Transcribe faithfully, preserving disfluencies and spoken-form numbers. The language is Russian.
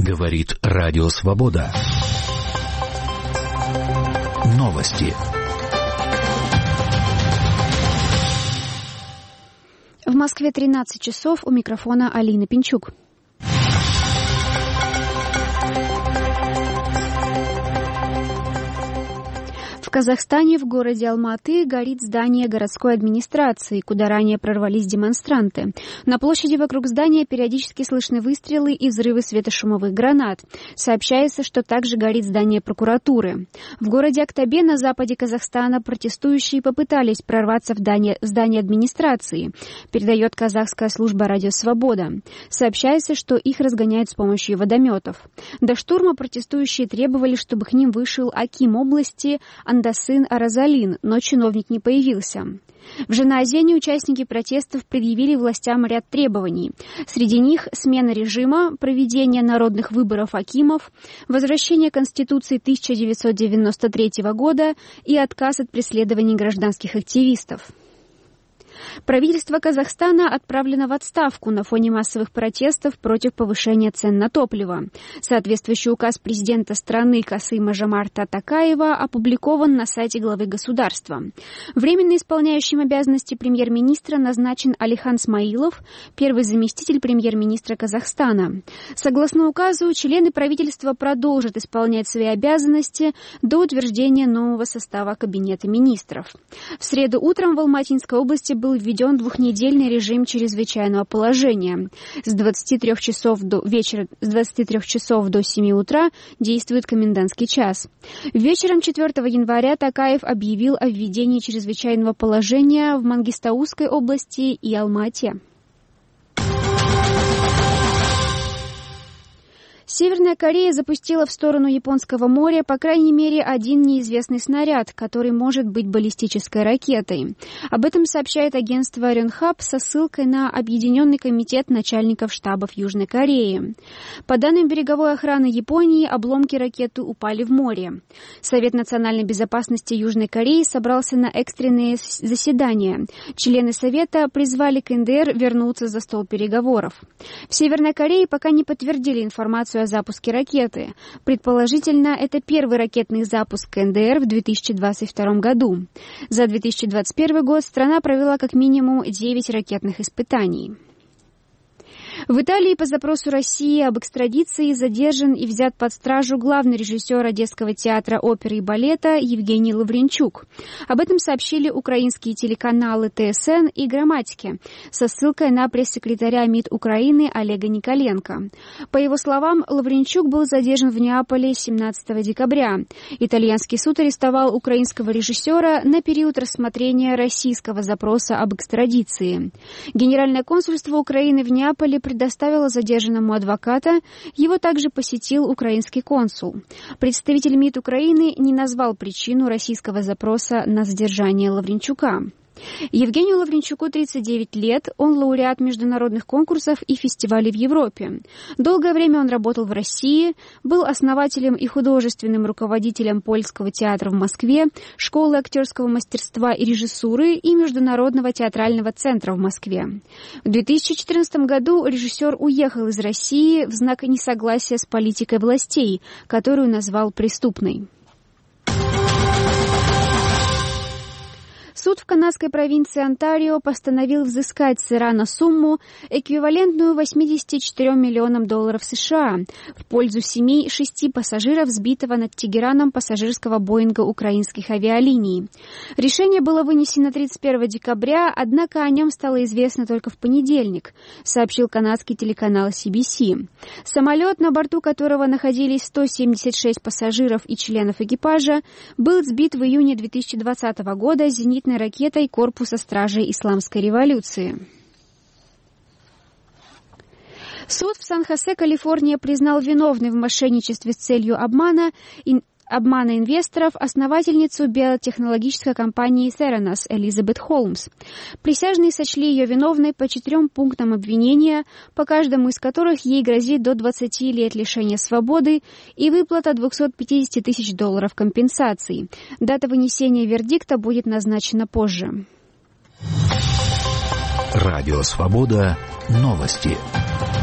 Говорит Радио Свобода. Новости. В Москве тринадцать часов, у микрофона Алина Пинчук. В Казахстане в городе Алматы горит здание городской администрации, куда ранее прорвались демонстранты. На площади вокруг здания периодически слышны выстрелы и взрывы светошумовых гранат. Сообщается, что также горит здание прокуратуры. В городе Актабе на западе Казахстана протестующие попытались прорваться в здание, здание администрации, передает казахская служба «Радио Свобода». Сообщается, что их разгоняют с помощью водометов. До штурма протестующие требовали, чтобы к ним вышел аким области Андасан Аразалин, но чиновник не появился. В Жанаозене участники протестов предъявили властям ряд требований. Среди них смена режима, проведение народных выборов акимов, возвращение Конституции тысяча девятьсот девяносто третьего года и отказ от преследований гражданских активистов. Правительство Казахстана отправлено в отставку на фоне массовых протестов против повышения цен на топливо. Соответствующий указ президента страны Касым-Жомарта Токаева опубликован на сайте главы государства. Временно исполняющим обязанности премьер-министра назначен Алихан Смаилов, первый заместитель премьер-министра Казахстана. Согласно указу, члены правительства продолжат исполнять свои обязанности до утверждения нового состава Кабинета министров. В среду утром в Алматинской области был введен двухнедельный режим чрезвычайного положения. С двадцати трёх часов до вечера, с двадцати трёх часов до семи утра действует комендантский час. Вечером четвёртого января Токаев объявил о введении чрезвычайного положения в Мангистаускай области и Алмате. Северная Корея запустила в сторону Японского моря по крайней мере один неизвестный снаряд, который может быть баллистической ракетой. Об этом сообщает агентство Рёнхап со ссылкой на Объединенный комитет начальников штабов Южной Кореи. По данным береговой охраны Японии, обломки ракеты упали в море. Совет национальной безопасности Южной Кореи собрался на экстренные заседания. Члены Совета призвали КНДР вернуться за стол переговоров. В Северной Корее пока не подтвердили информацию о запуске ракеты. Предположительно, это первый ракетный запуск КНДР в две тысячи двадцать втором году. За две тысячи двадцать первый год страна провела как минимум девять ракетных испытаний. В Италии по запросу России об экстрадиции задержан и взят под стражу главный режиссер Одесского театра оперы и балета Евгений Лавренчук. Об этом сообщили украинские телеканалы ТСН и Грамматики со ссылкой на пресс-секретаря МИД Украины Олега Николенко. По его словам, Лавренчук был задержан в Неаполе семнадцатого декабря. Итальянский суд арестовал украинского режиссера на период рассмотрения российского запроса об экстрадиции. Генеральное консульство Украины в Неаполе предоставила задержанному адвоката, его также посетил украинский консул. Представитель МИД Украины не назвал причину российского запроса на задержание Лавренчука. Евгению Лавренчуку тридцать девять лет, он лауреат международных конкурсов и фестивалей в Европе. Долгое время он работал в России, был основателем и художественным руководителем Польского театра в Москве, школы актерского мастерства и режиссуры и Международного театрального центра в Москве. В две тысячи четырнадцатом году режиссер уехал из России в знак несогласия с политикой властей, которую назвал преступной. Суд в канадской провинции Онтарио постановил взыскать с Ирана сумму, эквивалентную восьмидесяти четырем миллионам долларов США, в пользу семей шести пассажиров сбитого над Тегераном пассажирского Боинга украинских авиалиний. Решение было вынесено тридцать первого декабря, однако о нем стало известно только в понедельник, сообщил канадский телеканал си би си. Самолет, на борту которого находились сто семьдесят шесть пассажиров и членов экипажа, был сбит в июне две тысячи двадцатого года зенитной ракетой корпуса стражей Исламской революции. Суд в Сан-Хосе, Калифорния, признал виновной в мошенничестве с целью обмана и обмана инвесторов основательницу биотехнологической компании Theranos Элизабет Холмс. Присяжные сочли ее виновной по четырем пунктам обвинения, по каждому из которых ей грозит до двадцати лет лишения свободы и выплата двухсот пятидесяти тысяч долларов компенсаций. Дата вынесения вердикта будет назначена позже. Радио Свобода. Новости.